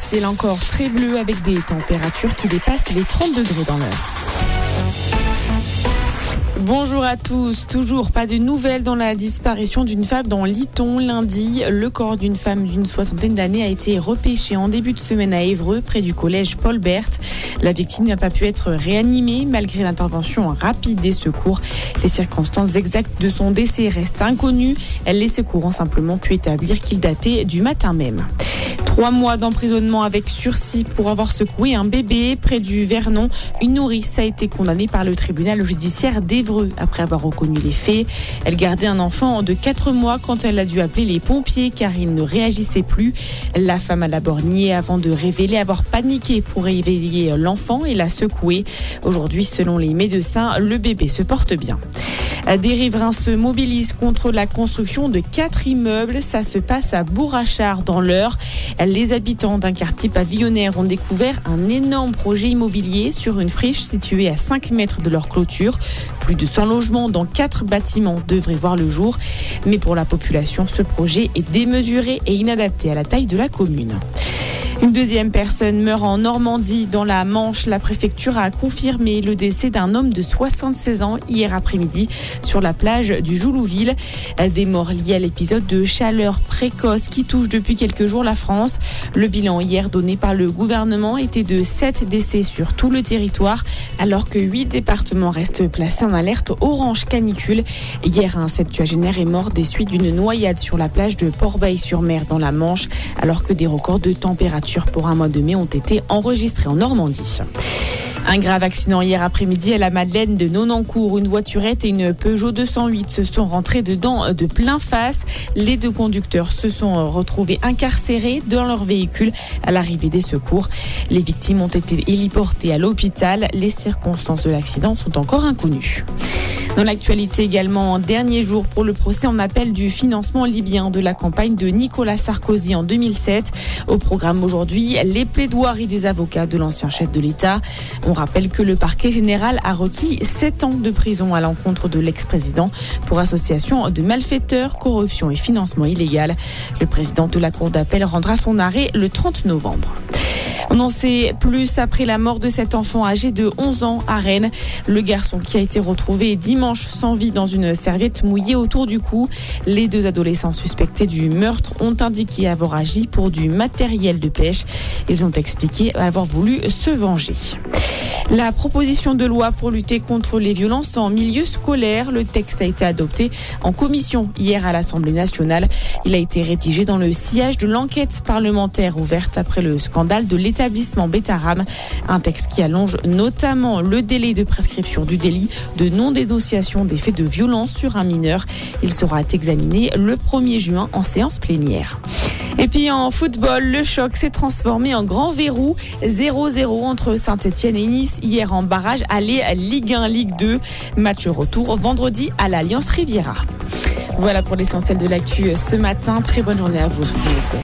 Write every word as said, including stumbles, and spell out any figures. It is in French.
ciel encore très bleu avec des températures qui dépassent les trente degrés dans l'heure. Bonjour à tous. Toujours pas de nouvelles dans la disparition d'une femme dans Liton. Lundi, le corps d'une femme d'une soixantaine d'années a été repêché en début de semaine à Évreux, près du collège Paul Bert. La victime n'a pas pu être réanimée malgré l'intervention rapide des secours. Les circonstances exactes de son décès restent inconnues. Les secours ont simplement pu établir qu'il datait du matin même. Trois mois d'emprisonnement avec sursis pour avoir secoué un bébé près du Vernon. Une nourrice a été condamnée par le tribunal judiciaire d'Évreux après avoir reconnu les faits. Elle gardait un enfant de quatre mois quand elle a dû appeler les pompiers car il ne réagissait plus. La femme a d'abord nié avant de révéler avoir paniqué pour réveiller l'enfant et l'a secoué. Aujourd'hui, selon les médecins, le bébé se porte bien. Des riverains se mobilisent contre la construction de quatre immeubles. Ça se passe à Bourrachard dans l'Eure. Les habitants d'un quartier pavillonnaire ont découvert un énorme projet immobilier sur une friche située à cinq mètres de leur clôture. Plus de cent logements dans quatre bâtiments devraient voir le jour. Mais pour la population, ce projet est démesuré et inadapté à la taille de la commune. Une deuxième personne meurt en Normandie, dans la Manche. La préfecture a confirmé le décès d'un homme de soixante-seize ans hier après-midi sur la plage du Joulouville. Des morts liées à l'épisode de chaleur précoce qui touche depuis quelques jours la France. Le bilan hier donné par le gouvernement était de sept décès sur tout le territoire, alors que huit départements restent placés en alerte orange canicule. Hier, un septuagénaire est mort des suites d'une noyade sur la plage de Port-Bail-sur-Mer dans la Manche, alors que des records de température pour un mois de mai ont été enregistrés en Normandie. Un grave accident hier après-midi à la Madeleine de Nonancourt. Une voiturette et une Peugeot deux cent huit se sont rentrées dedans de plein face. Les deux conducteurs se sont retrouvés incarcérés dans leur véhicule à l'arrivée des secours. Les victimes ont été héliportées à l'hôpital. Les circonstances de l'accident sont encore inconnues. Dans l'actualité également, dernier jour pour le procès en appel du financement libyen de la campagne de Nicolas Sarkozy en deux mille sept. Au programme aujourd'hui, les plaidoiries des avocats de l'ancien chef de l'État. On rappelle que le parquet général a requis sept ans de prison à l'encontre de l'ex-président pour association de malfaiteurs, corruption et financement illégal. Le président de la cour d'appel rendra son arrêt le trente novembre. On en sait plus après la mort de cet enfant âgé de onze ans à Rennes. Le garçon qui a été retrouvé dimanche sans vie dans une serviette mouillée autour du cou. Les deux adolescents suspectés du meurtre ont indiqué avoir agi pour du matériel de pêche. Ils ont expliqué avoir voulu se venger. La proposition de loi pour lutter contre les violences en milieu scolaire, le texte a été adopté en commission hier à l'Assemblée nationale. Il a été rédigé dans le sillage de l'enquête parlementaire ouverte après le scandale de l'établissement Betaram. Un texte qui allonge notamment le délai de prescription du délit de non-dénonciation des faits de violence sur un mineur. Il sera examiné le premier juin en séance plénière. Et puis en football, le choc s'est transformé en grand verrou. zéro zéro entre Saint-Etienne et Nice hier en barrage aller à Ligue un, Ligue deux. Match retour vendredi à l'Alliance Riviera. Voilà pour l'essentiel de l'actu ce matin. Très bonne journée à vous.